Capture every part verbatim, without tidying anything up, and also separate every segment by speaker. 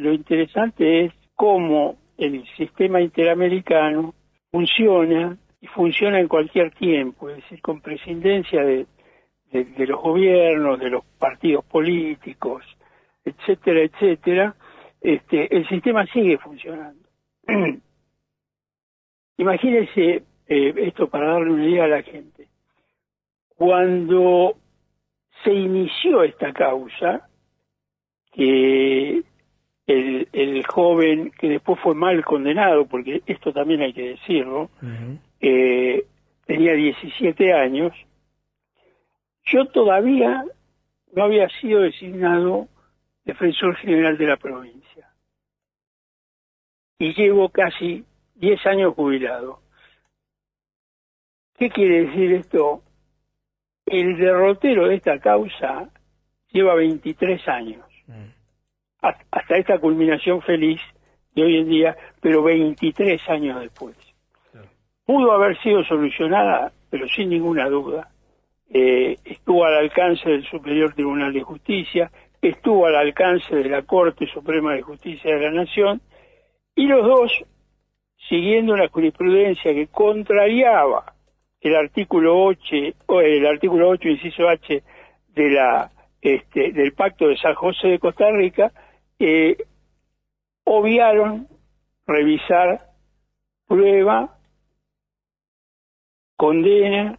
Speaker 1: lo interesante es cómo el sistema interamericano funciona y funciona en cualquier tiempo, es decir, con prescindencia de, de, de los gobiernos, de los partidos políticos, etcétera, etcétera, este, el sistema sigue funcionando. Imagínense eh, esto para darle una idea a la gente. Cuando se inició esta causa, que el, el joven que después fue mal condenado, porque esto también hay que decirlo, uh-huh. eh, tenía diecisiete años, yo todavía no había sido designado defensor general de la provincia. Y llevo casi diez años jubilado. ¿Qué quiere decir esto? El derrotero de esta causa lleva veintitrés años. Mm. Hasta esta culminación feliz de hoy en día, pero veintitrés años después. Sí. Pudo haber sido solucionada, pero sin ninguna duda. Eh, estuvo al alcance del Superior Tribunal de Justicia, estuvo al alcance de la Corte Suprema de Justicia de la Nación, y los dos, siguiendo una jurisprudencia que contrariaba el artículo ocho, el artículo ocho, inciso H, de la este, del Pacto de San José de Costa Rica, eh, obviaron revisar prueba, condena,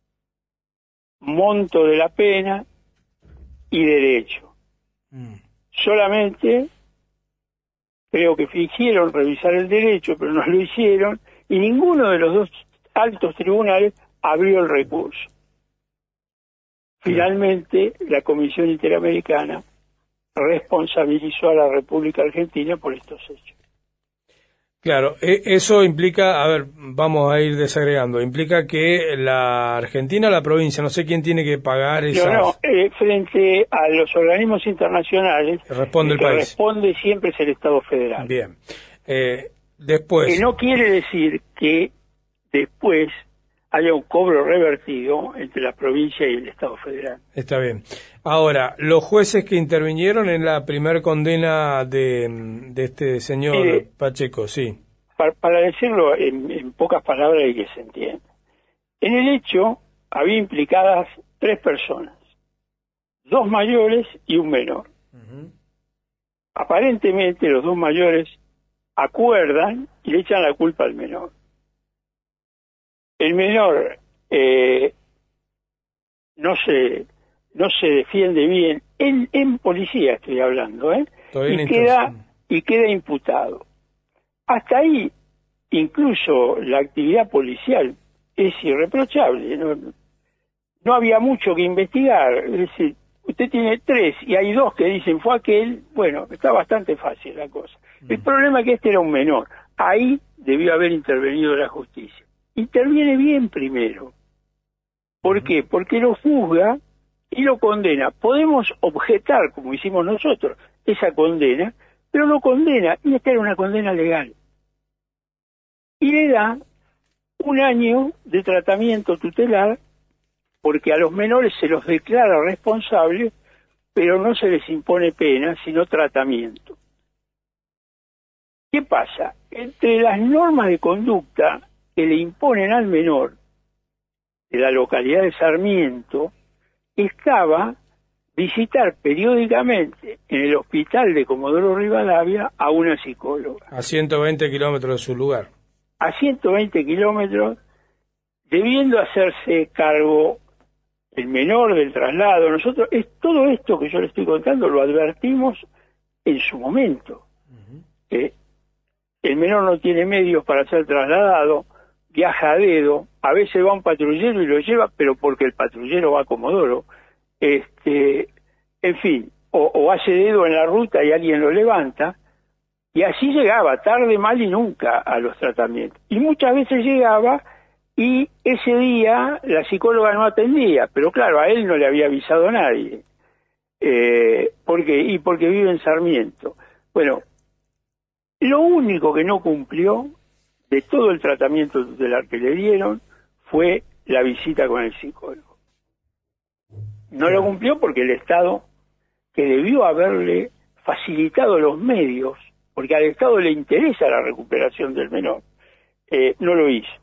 Speaker 1: monto de la pena y derecho. Mm. Solamente creo que fingieron revisar el derecho, pero no lo hicieron, y ninguno de los dos altos tribunales abrió el recurso. Finalmente, la Comisión Interamericana responsabilizó a la República Argentina por estos hechos.
Speaker 2: Claro, eso implica, a ver, vamos a ir desagregando, implica que la Argentina o la provincia, no sé quién tiene que pagar esas...
Speaker 1: No, no, eh, frente a los organismos internacionales,
Speaker 2: responde el,
Speaker 1: el que
Speaker 2: país.
Speaker 1: responde siempre es el Estado Federal.
Speaker 2: Bien, eh, después...
Speaker 1: Que no quiere decir que después haya un cobro revertido entre la provincia y el Estado Federal.
Speaker 2: Está bien. Ahora, los jueces que intervinieron en la primer condena de, de este señor Mire, Pacheco, sí.
Speaker 1: Para, para decirlo en, en pocas palabras y que se entienda. En el hecho había implicadas tres personas, dos mayores y un menor. Uh-huh. Aparentemente los dos mayores acuerdan y le echan la culpa al menor. El menor eh, no se no se defiende bien en, en policía, estoy hablando, ¿eh? y queda y queda imputado. Hasta ahí, incluso la actividad policial es irreprochable. No, no había mucho que investigar. Es decir, usted tiene tres y hay dos que dicen fue aquel. Bueno, está bastante fácil la cosa. Mm. El problema es que este era un menor. Ahí debió haber intervenido la justicia. Interviene bien primero. ¿Por qué? Porque lo juzga y lo condena. Podemos objetar, como hicimos nosotros, esa condena, pero lo condena, y esta era una condena legal. Y le da un año de tratamiento tutelar, porque a los menores se los declara responsables, pero no se les impone pena, sino tratamiento. ¿Qué pasa? Entre las normas de conducta que le imponen al menor de la localidad de Sarmiento, estaba visitar periódicamente en el hospital de Comodoro Rivadavia a una psicóloga.
Speaker 2: A ciento veinte kilómetros de su lugar.
Speaker 1: A ciento veinte kilómetros, debiendo hacerse cargo el menor del traslado. Nosotros, es todo esto que yo le estoy contando, lo advertimos en su momento. Uh-huh. Eh, el menor no tiene medios para ser trasladado, viaja a dedo, a veces va un patrullero y lo lleva, pero porque el patrullero va a Comodoro. Este, en fin, o, o hace dedo en la ruta y alguien lo levanta, y así llegaba, tarde, mal y nunca, a los tratamientos. Y muchas veces llegaba y ese día la psicóloga no atendía, pero claro, a él no le había avisado nadie. Eh, ¿Por qué? Y porque vive en Sarmiento. Bueno, lo único que no cumplió de todo el tratamiento tutelar que le dieron fue la visita con el psicólogo. No lo cumplió porque el Estado, que debió haberle facilitado los medios, porque al Estado le interesa la recuperación del menor, eh, no lo hizo.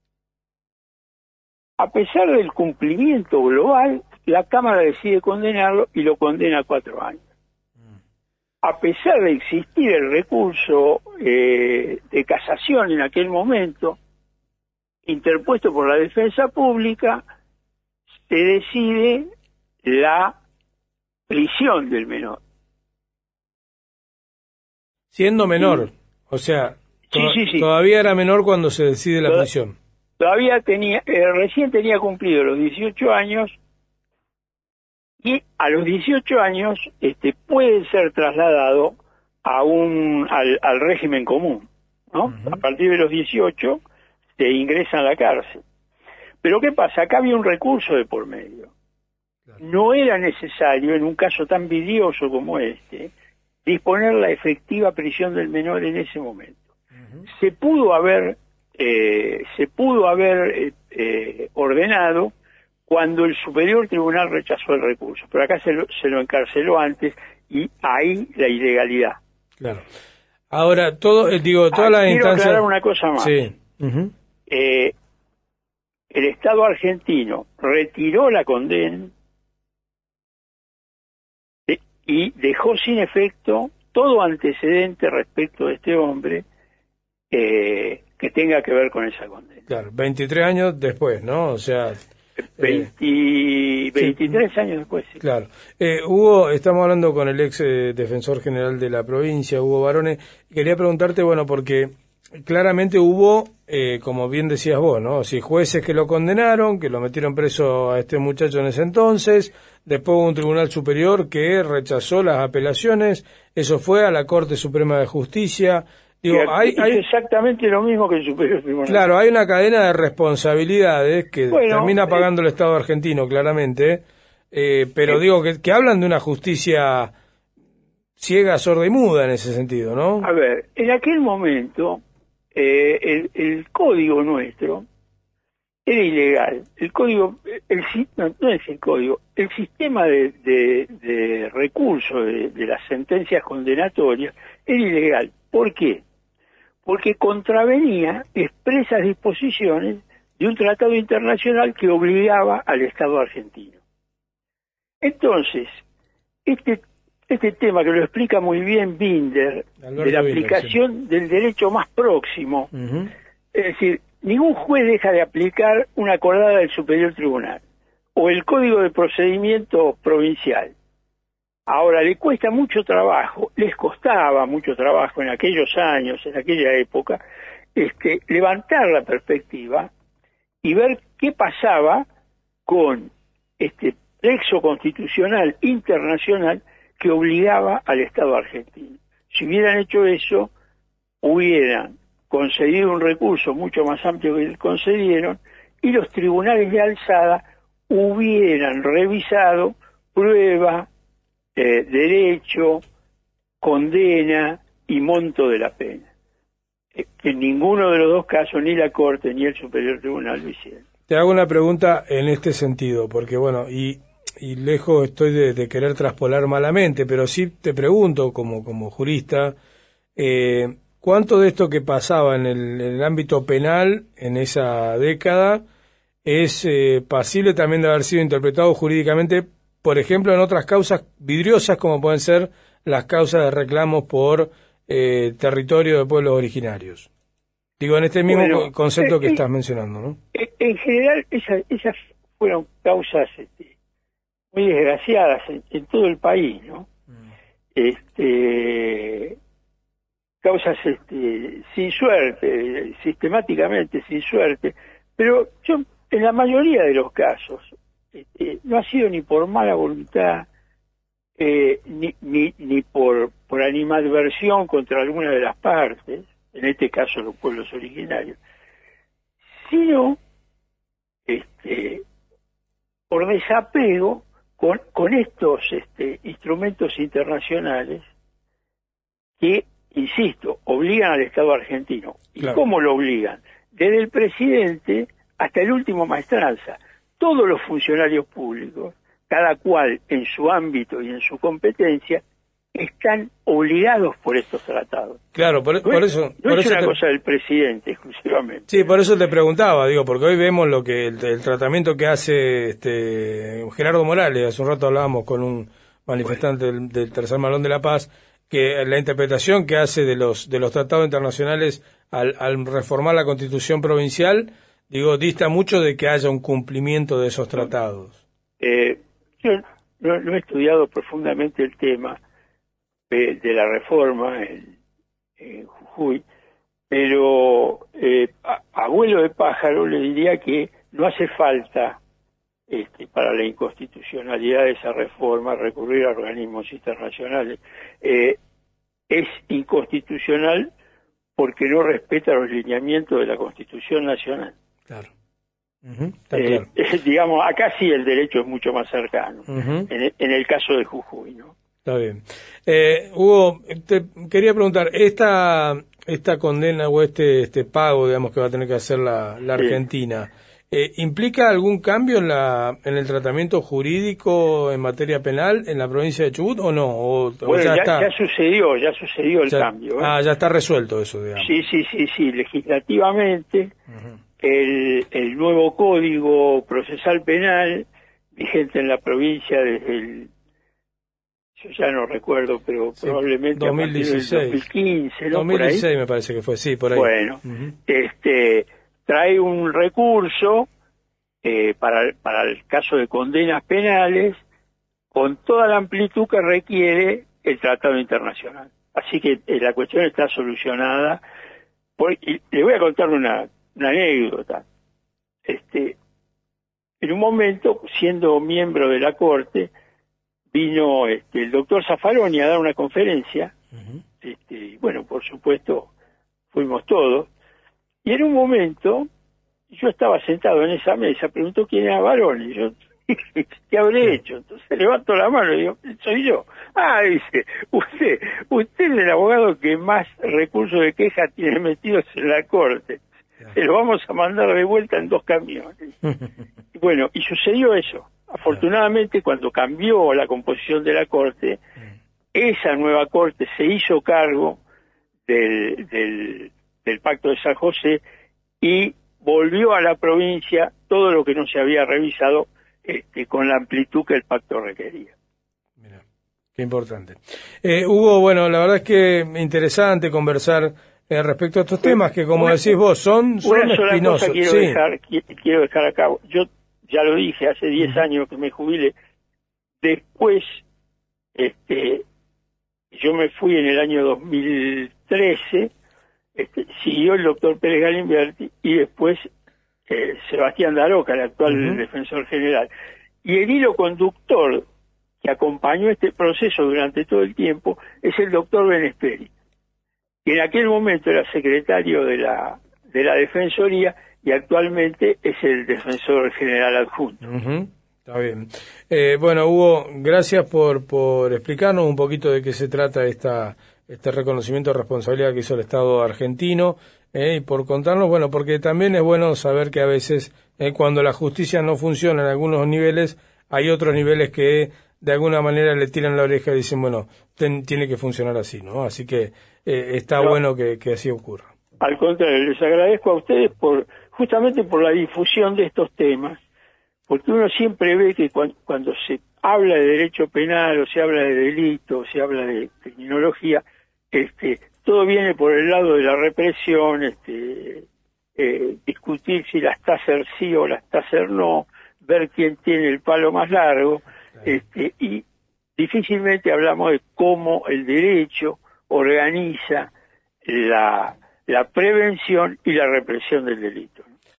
Speaker 1: A pesar del cumplimiento global, la Cámara decide condenarlo y lo condena a cuatro años. A pesar de existir el recurso eh, de casación en aquel momento, interpuesto por la defensa pública, se decide la prisión del menor.
Speaker 2: Siendo menor, o sea, to
Speaker 1: sí, sí, sí.
Speaker 2: todavía era menor cuando se decide la prisión.
Speaker 1: Todavía tenía, eh, recién tenía cumplido los dieciocho años, y a los dieciocho años este, puede ser trasladado a un al, al régimen común, ¿no? Uh-huh. A partir de los dieciocho se ingresa a la cárcel. Pero ¿qué pasa? Acá había un recurso de por medio. Claro. No era necesario, en un caso tan vidrioso como este, disponer la efectiva prisión del menor en ese momento. Uh-huh. Se pudo haber, eh, se pudo haber eh, eh, ordenado cuando el Superior Tribunal rechazó el recurso, pero acá se lo, se lo encarceló antes, y ahí la ilegalidad.
Speaker 2: Claro. Ahora, todo, digo, todas las
Speaker 1: instancias... Quiero aclarar una cosa más.
Speaker 2: Sí. Uh-huh.
Speaker 1: Eh, el Estado argentino retiró la condena de, y dejó sin efecto todo antecedente respecto de este hombre eh, que tenga que ver con esa condena.
Speaker 2: Claro, veintitrés años después, ¿no? O sea...
Speaker 1: veinte, eh, veintitrés sí. años después, sí.
Speaker 2: Claro. Eh, Hugo, estamos hablando con el ex eh, defensor general de la provincia, Hugo Barone. Quería preguntarte, bueno, porque claramente hubo, eh, como bien decías vos, ¿no? Si jueces que lo condenaron, que lo metieron preso a este muchacho en ese entonces, después hubo un tribunal superior que rechazó las apelaciones, eso fue a la Corte Suprema de Justicia. Digo, hay, hay,
Speaker 1: es exactamente lo mismo que el Superior Tribunal.
Speaker 2: Claro, hay una cadena de responsabilidades que
Speaker 1: bueno,
Speaker 2: termina pagando eh, el Estado argentino, claramente, eh, pero eh, digo que, que hablan de una justicia ciega, sorda y muda en ese sentido, ¿no?
Speaker 1: A ver, en aquel momento eh, el, el código nuestro era ilegal. El código, el, no, no es el código, el sistema de, de, de recurso de, de las sentencias condenatorias era ilegal. ¿Por qué? Porque contravenía expresas disposiciones de un tratado internacional que obligaba al Estado argentino. Entonces, este, este tema que lo explica muy bien Binder, Alberto de la aplicación Binder, sí. del derecho más próximo, uh-huh. es decir, ningún juez deja de aplicar una acordada del Superior Tribunal o el Código de Procedimiento Provincial. Ahora, le cuesta mucho trabajo, les costaba mucho trabajo en aquellos años, en aquella época, este, levantar la perspectiva y ver qué pasaba con este texto constitucional internacional que obligaba al Estado argentino. Si hubieran hecho eso, hubieran concedido un recurso mucho más amplio que el concedieron, y los tribunales de alzada hubieran revisado prueba, Eh, derecho, condena y monto de la pena. Eh, que en ninguno de los dos casos, ni la Corte ni el Superior Tribunal lo hicieron.
Speaker 2: Te hago una pregunta en este sentido, porque bueno, y, y lejos estoy de, de querer traspolar malamente, pero sí te pregunto como, como jurista, eh, ¿cuánto de esto que pasaba en el, en el ámbito penal en esa década es eh, pasible también de haber sido interpretado jurídicamente, por ejemplo, en otras causas vidriosas como pueden ser las causas de reclamos por eh, territorio de pueblos originarios? Digo, en este mismo bueno, concepto eh, que eh, estás mencionando, ¿no?
Speaker 1: En general, esas, esas fueron causas este, muy desgraciadas en, en todo el país, ¿no? Mm. Este, causas este, sin suerte, sistemáticamente sin suerte, pero yo, en la mayoría de los casos, Este, no ha sido ni por mala voluntad, eh, ni, ni, ni por, por animadversión contra alguna de las partes, en este caso los pueblos originarios, sino este, por desapego con, con estos este, instrumentos internacionales que, insisto, obligan al Estado argentino. ¿Y claro. cómo lo obligan? Desde el presidente hasta el último maestranza. Todos los funcionarios públicos, cada cual en su ámbito y en su competencia, están obligados por estos tratados.
Speaker 2: Claro, por,
Speaker 1: no
Speaker 2: por
Speaker 1: es,
Speaker 2: eso...
Speaker 1: No
Speaker 2: por
Speaker 1: es
Speaker 2: eso
Speaker 1: una
Speaker 2: te...
Speaker 1: cosa del presidente exclusivamente.
Speaker 2: Sí, por eso te preguntaba, digo, porque hoy vemos lo que el, el tratamiento que hace este Gerardo Morales. Hace un rato hablábamos con un manifestante del, del Tercer Malón de la Paz, que la interpretación que hace de los de los tratados internacionales al, al reformar la Constitución provincial, digo, dista mucho de que haya un cumplimiento de esos tratados.
Speaker 1: Eh, yo no, no he estudiado profundamente el tema de, de la reforma en, en Jujuy, pero eh, a, abuelo de pájaro le diría que no hace falta este, para la inconstitucionalidad de esa reforma recurrir a organismos internacionales. Eh, es inconstitucional porque no respeta los lineamientos de la Constitución Nacional.
Speaker 2: Claro. Uh-huh, está
Speaker 1: eh,
Speaker 2: claro.
Speaker 1: eh, digamos, acá sí el derecho es mucho más cercano,
Speaker 2: uh-huh.
Speaker 1: en, el, en el caso de Jujuy, ¿no?
Speaker 2: Está bien. Eh, Hugo, te quería preguntar, esta esta condena o este este pago, digamos, que va a tener que hacer la, la Argentina, sí. eh, ¿implica algún cambio en la en el tratamiento jurídico en materia penal en la provincia de Chubut o no? O,
Speaker 1: bueno,
Speaker 2: o ya,
Speaker 1: ya,
Speaker 2: está,
Speaker 1: ya sucedió, ya sucedió el
Speaker 2: ya,
Speaker 1: cambio. ¿eh?
Speaker 2: Ah, ya está resuelto eso, digamos.
Speaker 1: Sí, sí, sí, sí, legislativamente uh-huh. el, el nuevo Código Procesal Penal, vigente en la provincia desde el yo ya no recuerdo, pero sí, probablemente
Speaker 2: dos mil dieciséis.
Speaker 1: A partir del dos mil quince, ¿no?
Speaker 2: dos mil dieciséis me parece que fue, sí, por ahí.
Speaker 1: Bueno, uh-huh. este trae un recurso eh, para, para el caso de condenas penales con toda la amplitud que requiere el Tratado Internacional. Así que eh, la cuestión está solucionada. Por, y le voy a contar una, una anécdota. Este, en un momento, siendo miembro de la Corte, vino este, el doctor Zaffaroni a dar una conferencia, uh-huh. este, y bueno, por supuesto, fuimos todos, y en un momento, yo estaba sentado en esa mesa, preguntó quién era Varón, y yo, ¿qué habré hecho? Entonces levanto la mano y digo, soy yo. Ah, dice, usted, usted es el abogado que más recursos de queja tiene metidos en la Corte, se lo vamos a mandar de vuelta en dos camiones. Y bueno, y sucedió eso. Afortunadamente, cuando cambió la composición de la Corte, esa nueva Corte se hizo cargo del, del, del Pacto de San José y volvió a la provincia todo lo que no se había revisado este, con la amplitud que el pacto requería.
Speaker 2: Mira, qué importante. Eh, Hugo, bueno, la verdad es que interesante conversar eh, respecto a estos pues, temas que, como una, decís vos, son, son
Speaker 1: una sola
Speaker 2: espinosos.
Speaker 1: Cosa quiero,
Speaker 2: sí.
Speaker 1: dejar, quiero dejar a cabo. Yo ya lo dije, hace diez años que me jubilé. Después, este, yo me fui en el año dos mil trece, este, siguió el doctor Pérez Galimberti y después eh, Sebastián Daroca, el actual uh-huh. defensor general. Y el hilo conductor que acompañó este proceso durante todo el tiempo es el doctor Benesperi, que en aquel momento era secretario de la, de la Defensoría y actualmente es el defensor general adjunto.
Speaker 2: Uh-huh. Está bien. Eh, bueno, Hugo, gracias por, por explicarnos un poquito de qué se trata esta, este reconocimiento de responsabilidad que hizo el Estado argentino eh, y por contarnos, bueno, porque también es bueno saber que a veces eh, cuando la justicia no funciona en algunos niveles, hay otros niveles que de alguna manera le tiran la oreja y dicen, bueno, ten, tiene que funcionar así, ¿no? Así que eh, está no. bueno que, que así ocurra.
Speaker 1: Al contrario, les agradezco a ustedes por justamente por la difusión de estos temas, porque uno siempre ve que cuando, cuando se habla de derecho penal o se habla de delito o se habla de criminología, este, todo viene por el lado de la represión, este, eh, discutir si las taser sí o las taser no, ver quién tiene el palo más largo, este, y difícilmente hablamos de cómo el derecho organiza la la prevención y la represión del delito.